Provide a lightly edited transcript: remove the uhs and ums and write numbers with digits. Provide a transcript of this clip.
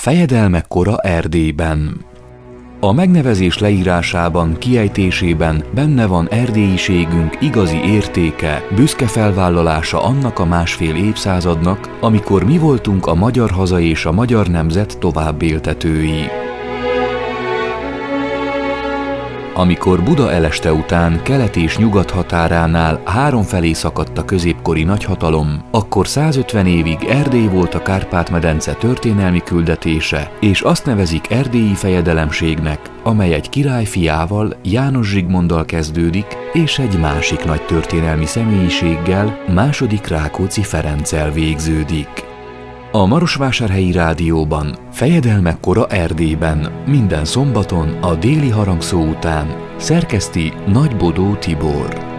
Fejedelmek kora Erdélyben. A megnevezés leírásában, kiejtésében benne van erdélyiségünk igazi értéke, büszke felvállalása annak a másfél évszázadnak, amikor mi voltunk a magyar haza és a magyar nemzet továbbéltetői. Amikor Buda eleste után kelet és nyugat határánál háromfelé szakadt a középkori nagyhatalom, akkor 150 évig Erdély volt a Kárpát-medence történelmi küldetése, és azt nevezik erdélyi fejedelemségnek, amely egy király fiával, János Zsigmonddal kezdődik, és egy másik nagy történelmi személyiséggel, második Rákóczi Ferenccel végződik. A Marosvásárhelyi Rádióban Fejedelmek kora Erdélyben minden szombaton a déli harangszó után szerkeszti Nagy Bodó Tibor.